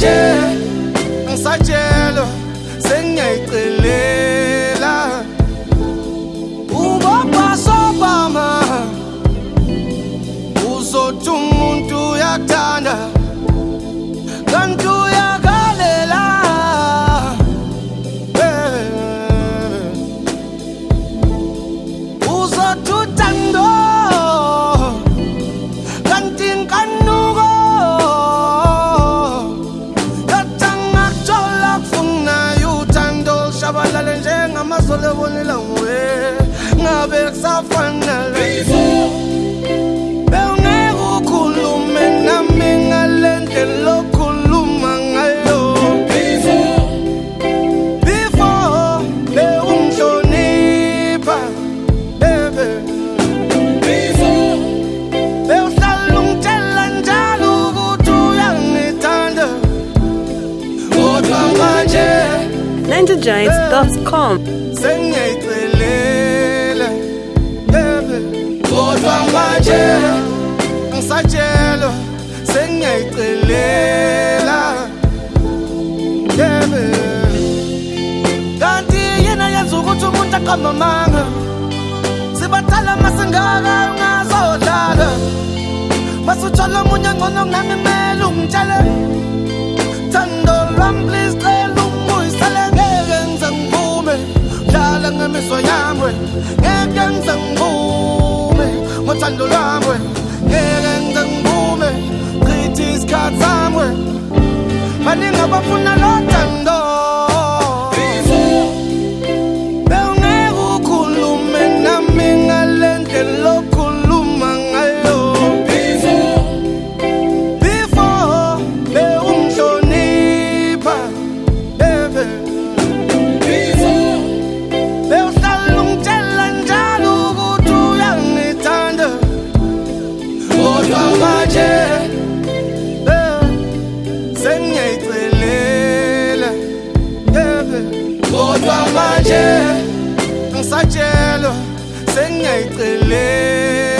manje ngisatshela sengiyayicelela ubaba sobama uzothi umuntu uyakuthanda kanti uyakalela uzothi uthando kanti inkanuko yathangakuthola kufuna uthando shabalale njengamazolo ebonela nguwe ngabe kusafana bewungeke ukhulume nami ngale ndlela okhuluma ngayo before bewumhlonipha bebe bewuhlala ungitshela njalo ukuthi uyangithanda kodwa manje NinjaGiants.com sengiyayicelela bebe kodwa manje ngisatshela sengiyayicelela bebe kanti yena yenza ukuthi umuntu aqamamanga sibathala masingaka ungazodlala masuthola omunye ngcono kunami kumele ungitshele thando lwami please cela ungibuyisele ngeke ngize ngivume dlala ngemiswa yami ngeke ngize ngivume ngothando lwami ngeke ngize ngivume chitha isikhathi sami baningi abafuna lo thando bewungeke ukhulume nami ngale ndlela okhuluma ngayo before bewumhlonipha bebe bewuhlala ungitshela njalo ukuthi uyangithanda kodwa manje sengiyayicelela bebe kodwa manje ngisatshela sengiyayicelela